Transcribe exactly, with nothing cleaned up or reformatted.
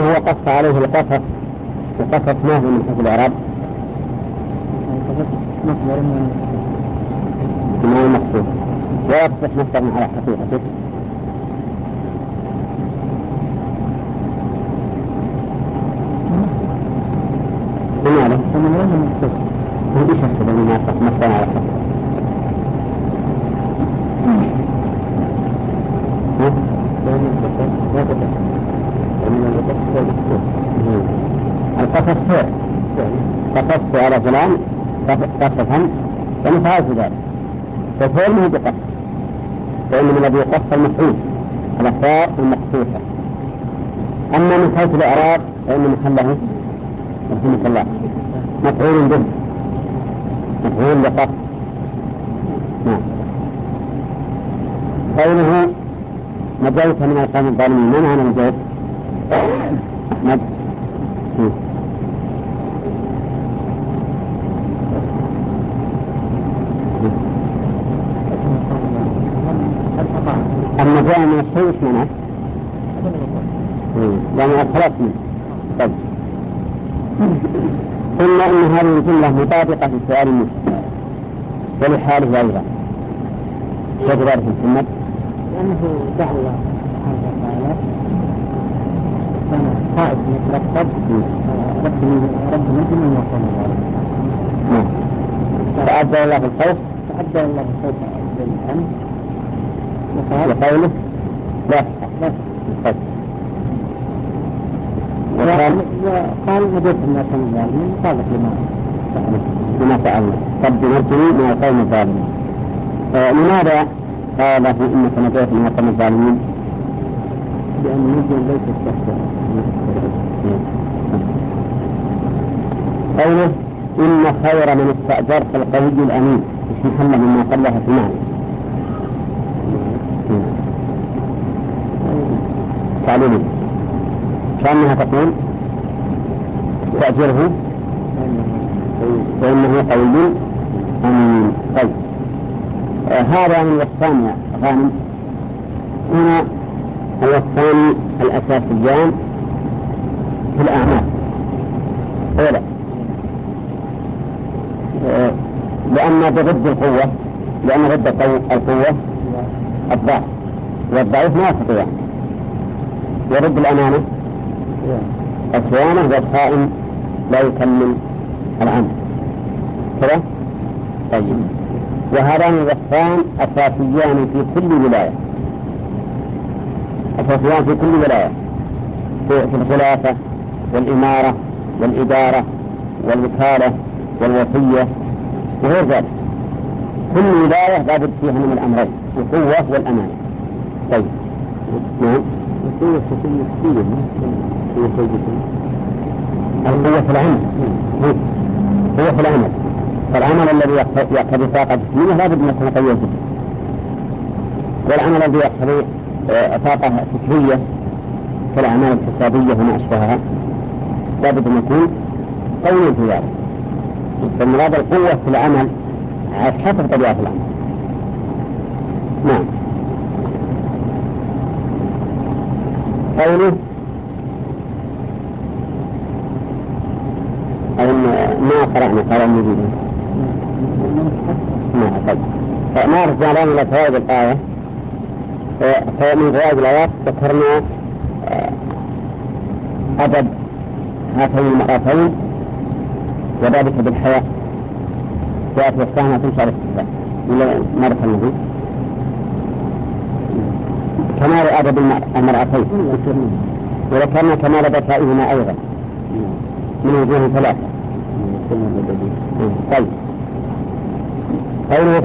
هو قص عليه القصص وقصص ما هو من حيث الإعراب ما المقصود ولا تصح مصدر على حقيقته لماذا؟ فمن وين المقصود؟ هو إيش السبب ما يصح مصدر على حقيقته؟ القصص فعل قصصت على فلان قصصا ونفعل في ذلك فالفعل ما هو بقص فإن من الذي يقص المفعول الأخبار المقصوصة أما من حيث الإعراب فإن محله رحمة الله مفعول به مفعول لقص نعم قوله نجوت من القوم الظالمين ما معنى نجوت؟ أحمد النجاة من الشيء منه يعني الخلاص منه طيب قلنا إن هذه الجملة مطابقة لسؤال المسلم ولحاله أيضا كيف ذلك محمد؟ لأنه دعا الله سبحانه وتعالى كان خائف يترقب رب نجم من يقوم الله فأبدأ الله الخوف فأبدأ الله الخوف بالأمن وقوله لا لا الخوف وقال نجد الناس من الظالمين مطابق لما سألنا لما سألنا رب نجني من القوم الظالمين آه لماذا قال له إنك نجيت من القوم الظالمين؟ لأن نجد ليس التحت قوله إن خير من استأجرت القوي الأمين مش محمد مما قبلها في معنى تعليمي كأنها تقول استأجره فإنه قوي أمين. طيب آه هذا من الوصفان يا غانم هنا الوصفان الأساسيان في الأعمال أولا آه لأن ضد القوة لأن ضد القوة الضعف والضعيف ما يستطيع ورد الأمانة الخيانة والخائن لا يكمل العمل كذا. طيب وهذان الوصفان أساسيان في كل ولاية أساسيان في كل ولاية في الخلافة والإمارة والإدارة والوكالة والوصية وغير ذلك كل ولاية لابد فيها من الأمرين القوة والأمانة. طيب نعم القوة تكون نسبية القوة في العمل هو في العمل فالعمل الذي يقتضي طاقة جسمية لابد أن يكون قوي جدا والعمل الذي يقتضي طاقة فكرية كالأعمال الحسابية وما أشبهها لابد أن يكون قوي في ذلك. فالمراد القوة في العمل حسب طبيعة العمل. نعم قوله أو ما قرأنا قرأ المجيد ما طيب ما رجع لنا إلى فوائد الآية. فمن فوائد الآيات ذكرنا أدب هاتين المرأتين وذلك بالحياة جاءت وقتها تمشي على الاستقبال إلى مرة النبي كمال أدب المرأتين وذكرنا كمال ذكائهما أيضا من وجوه ثلاثة. طيب قوله